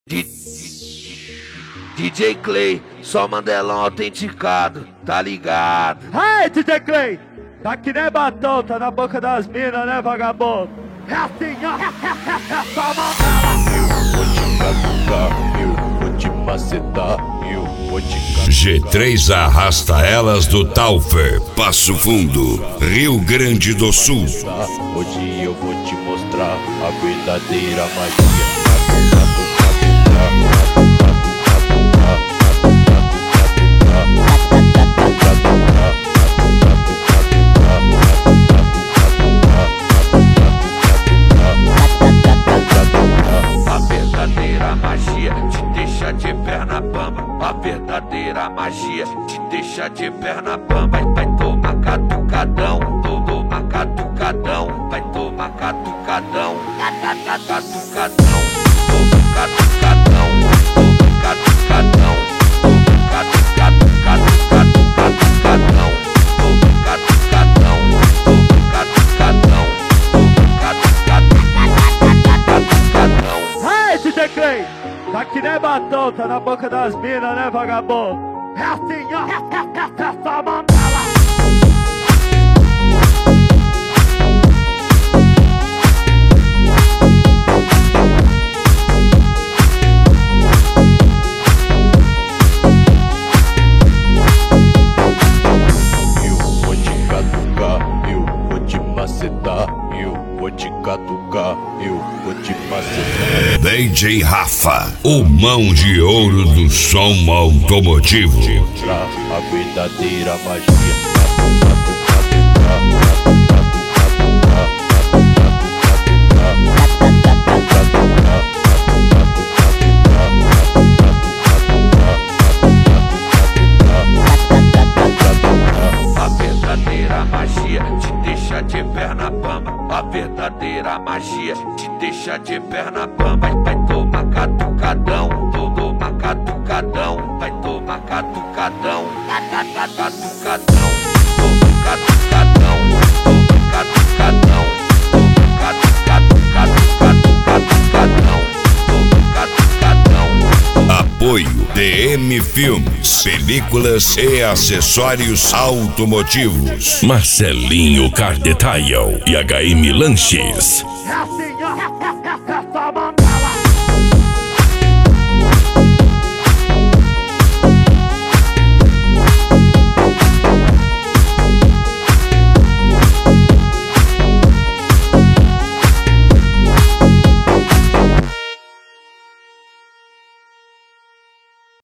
D- DJ Clay, só Mandelão autenticado, tá ligado? Hey, DJ Clay! Tá que nem batom, tá na boca das minas, né, vagabundo? É assim, ó. Só Eu vou te macetar, eu vou te G3 arrasta elas do Taufer, Passo Fundo, Rio Grande do Sul. Hoje eu vou te mostrar a verdadeira magia. A verdadeira magia te deixa de perna bamba. A verdadeira magia te deixa de perna bamba. Vai tomar catucadão, toma catucadão. Vai tomar catucadão, catucadão. Toma catucadão, toma catucadão. Toma catucadão, catucadão. Toma catucadão, toma catucadão. Hey, DJ Clay! Tá que nem batom, tá na boca das minas, né, vagabundo? É assim, ó. Só Mandela! Eu vou te catucar, eu vou te macetar, eu vou te catucar, eu vou te macetar. DJ Rafa, o mão de ouro do som automotivo. Mostrar a verdadeira magia. A verdadeira magia te deixa de perna bamba. A verdadeira magia te deixa de perna bamba. Vai tomar catucadão, toma catucadão. Vai tomar catucadão, catucadão. Toma catucadão, toma catucadão. Toma catucadão, toma catucadão. Apoio DM Filmes, películas e acessórios automotivos. Marcelinho Car Detail e HM Lanches. É assim,